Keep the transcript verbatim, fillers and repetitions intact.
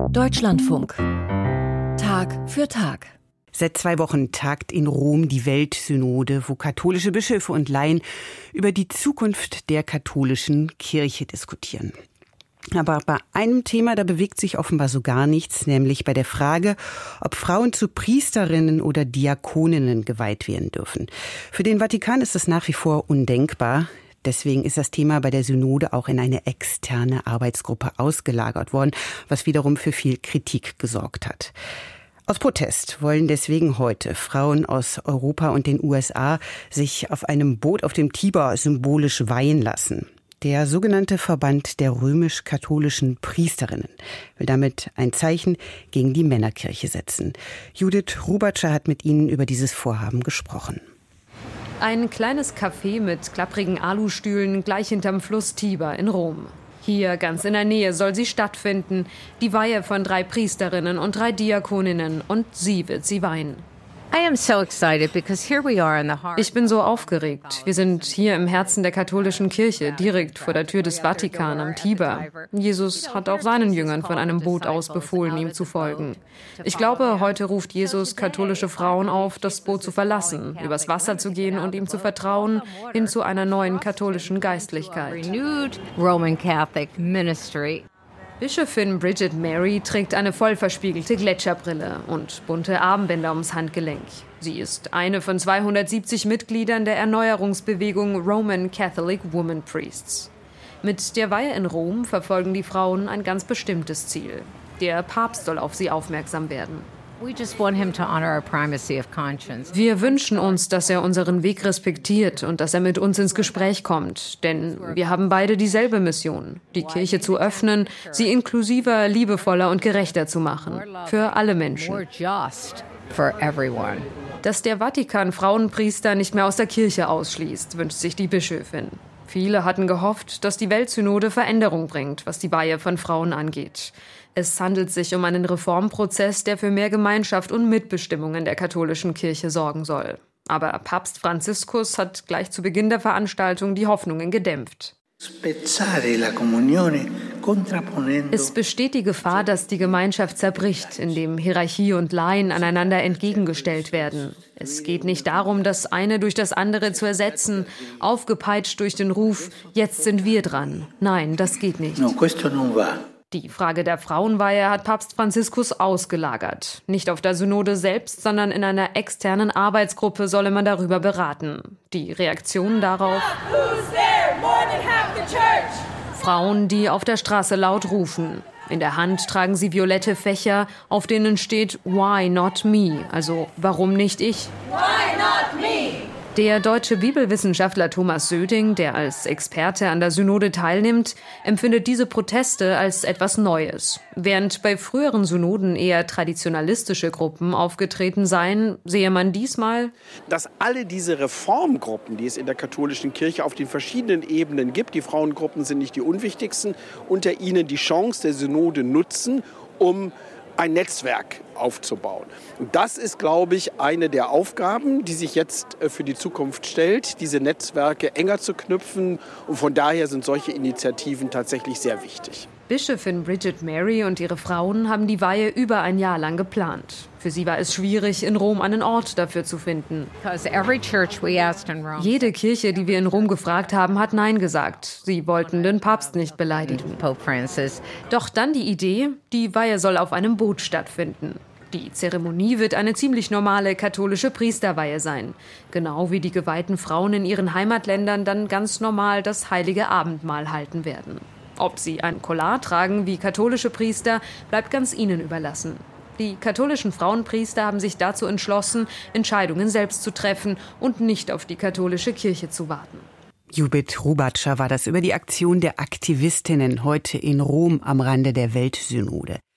Deutschlandfunk. Tag für Tag. Seit zwei Wochen tagt in Rom die Weltsynode, wo katholische Bischöfe und Laien über die Zukunft der katholischen Kirche diskutieren. Aber bei einem Thema, da bewegt sich offenbar so gar nichts, nämlich bei der Frage, ob Frauen zu Priesterinnen oder Diakoninnen geweiht werden dürfen. Für den Vatikan ist das nach wie vor undenkbar. Deswegen ist das Thema bei der Synode auch in eine externe Arbeitsgruppe ausgelagert worden, was wiederum für viel Kritik gesorgt hat. Aus Protest wollen deswegen heute Frauen aus Europa und den U S A sich auf einem Boot auf dem Tiber symbolisch weihen lassen. Der sogenannte Verband der römisch-katholischen Priesterinnen will damit ein Zeichen gegen die Männerkirche setzen. Judith Rubatscher hat mit ihnen über dieses Vorhaben gesprochen. Ein kleines Café mit klapprigen Alustühlen gleich hinterm Fluss Tiber in Rom. Hier, ganz in der Nähe, soll sie stattfinden. Die Weihe von drei Priesterinnen und drei Diakoninnen. Und sie wird sie weihen. Ich bin so aufgeregt. Wir sind hier im Herzen der katholischen Kirche, direkt vor der Tür des Vatikan am Tiber. Jesus hat auch seinen Jüngern von einem Boot aus befohlen, ihm zu folgen. Ich glaube, heute ruft Jesus katholische Frauen auf, das Boot zu verlassen, übers Wasser zu gehen und ihm zu vertrauen, hin zu einer neuen katholischen Geistlichkeit. Bischöfin Bridget Mary trägt eine voll verspiegelte Gletscherbrille und bunte Armbänder ums Handgelenk. Sie ist eine von zweihundertsiebzig Mitgliedern der Erneuerungsbewegung Roman Catholic Women Priests. Mit der Weihe in Rom verfolgen die Frauen ein ganz bestimmtes Ziel. Der Papst soll auf sie aufmerksam werden. Wir wünschen uns, dass er unseren Weg respektiert und dass er mit uns ins Gespräch kommt. Denn wir haben beide dieselbe Mission, die Kirche zu öffnen, sie inklusiver, liebevoller und gerechter zu machen. Für alle Menschen. Dass der Vatikan Frauenpriester nicht mehr aus der Kirche ausschließt, wünscht sich die Bischöfin. Viele hatten gehofft, dass die Weltsynode Veränderung bringt, was die Weihe von Frauen angeht. Es handelt sich um einen Reformprozess, der für mehr Gemeinschaft und Mitbestimmung in der katholischen Kirche sorgen soll. Aber Papst Franziskus hat gleich zu Beginn der Veranstaltung die Hoffnungen gedämpft. Es besteht die Gefahr, dass die Gemeinschaft zerbricht, indem Hierarchie und Laien aneinander entgegengestellt werden. Es geht nicht darum, das eine durch das andere zu ersetzen, aufgepeitscht durch den Ruf, jetzt sind wir dran. Nein, das geht nicht. Die Frage der Frauenweihe hat Papst Franziskus ausgelagert. Nicht auf der Synode selbst, sondern in einer externen Arbeitsgruppe solle man darüber beraten. Die Reaktionen darauf? Frauen, die auf der Straße laut rufen. In der Hand tragen sie violette Fächer, auf denen steht Why not me? Also warum nicht ich? Why not me? Der deutsche Bibelwissenschaftler Thomas Söding, der als Experte an der Synode teilnimmt, empfindet diese Proteste als etwas Neues. Während bei früheren Synoden eher traditionalistische Gruppen aufgetreten seien, sehe man diesmal, dass alle diese Reformgruppen, die es in der katholischen Kirche auf den verschiedenen Ebenen gibt, die Frauengruppen sind nicht die unwichtigsten, unter ihnen die Chance der Synode nutzen, um ein Netzwerk aufzubauen. Und das ist, glaube ich, eine der Aufgaben, die sich jetzt für die Zukunft stellt, diese Netzwerke enger zu knüpfen. Und von daher sind solche Initiativen tatsächlich sehr wichtig. Bischöfin Bridget Mary und ihre Frauen haben die Weihe über ein Jahr lang geplant. Für sie war es schwierig, in Rom einen Ort dafür zu finden. Jede Kirche, die wir in Rom gefragt haben, hat Nein gesagt. Sie wollten den Papst nicht beleidigen. Doch dann die Idee, die Weihe soll auf einem Boot stattfinden. Die Zeremonie wird eine ziemlich normale katholische Priesterweihe sein. Genau wie die geweihten Frauen in ihren Heimatländern dann ganz normal das heilige Abendmahl halten werden. Ob sie ein Collar tragen wie katholische Priester, bleibt ganz ihnen überlassen. Die katholischen Frauenpriester haben sich dazu entschlossen, Entscheidungen selbst zu treffen und nicht auf die katholische Kirche zu warten. Judith Rubatscher war das über die Aktion der Aktivistinnen heute in Rom am Rande der Weltsynode.